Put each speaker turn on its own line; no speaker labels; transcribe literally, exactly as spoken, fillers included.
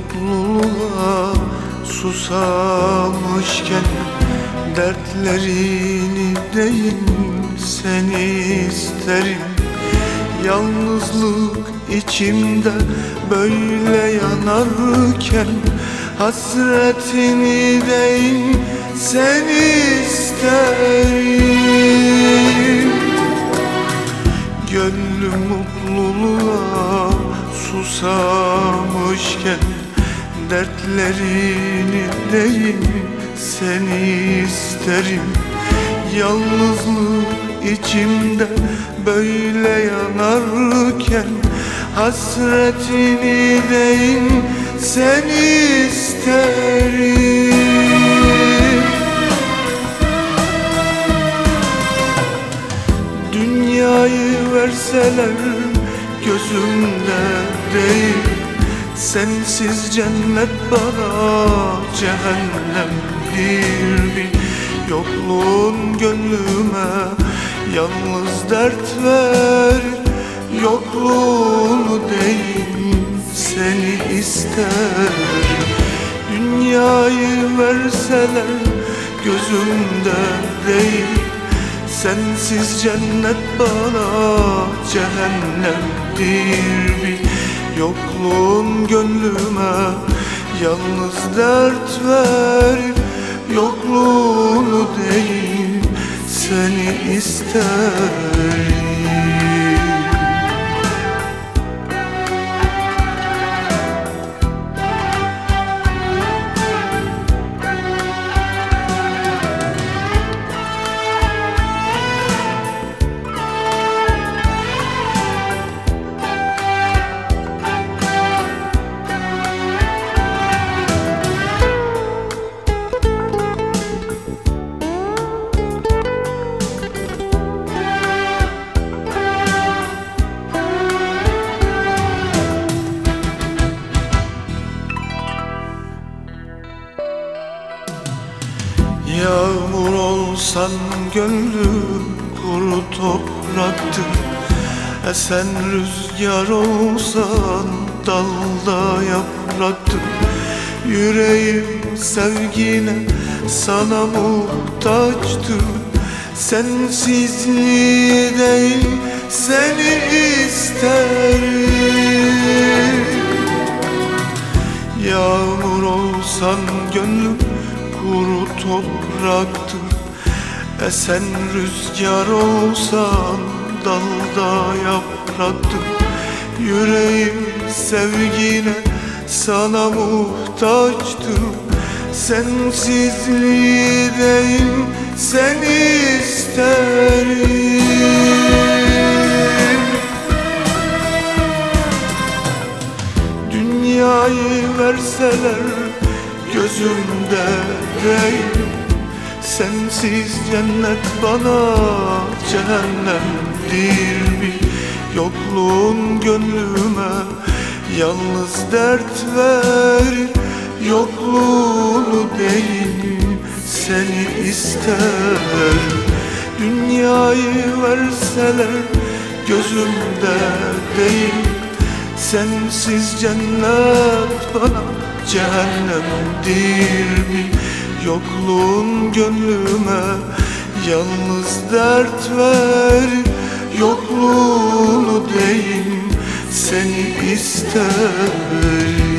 mutluluğa susamışken, dertlerini değil seni isterim. Yalnızlık içimde böyle yanarken, hasretini değil seni isterim. Gönlüm mutluluğa susamışken, dertlerini değil seni isterim. Yalnızlık içimde böyle yanarken, hasretini değil seni isterim. Dünyayı verseler gözümde değil, sensiz cennet bana cehennemdir. Bir yokluğun gönlüme yalnız dert ver, yokluğunu değil seni ister. Dünyayı verseler gözümde değil, sensiz cennet bana cehennemdir. Bir yokluğun gönlüme yalnız dert ver, yokluğunu değil seni isterim. Yağmur olsan gönlüm kuru topraktır, esen rüzgar olsan dalda yapraktır. Yüreğim sevgine sana muhtaçtır, sensizliği değil seni isterim. Yağmur olsan gönlüm kuru topraktır, esen rüzgar olsan dalda yapraktır. Yüreğim sevgine sana muhtaçtır, sensizliği değil seni isterim. Dünyayı verseler gözümde değil, sensiz cennet bana cehennemdir. Bir yokluğun gönlüme yalnız dert ver, yokluğunu değil seni ister. Dünyayı verseler gözümde değil, sensiz cennet bana cehennemdir. Bir yokluğun gönlüme yalnız dert ver, yokluğunu değil seni ister.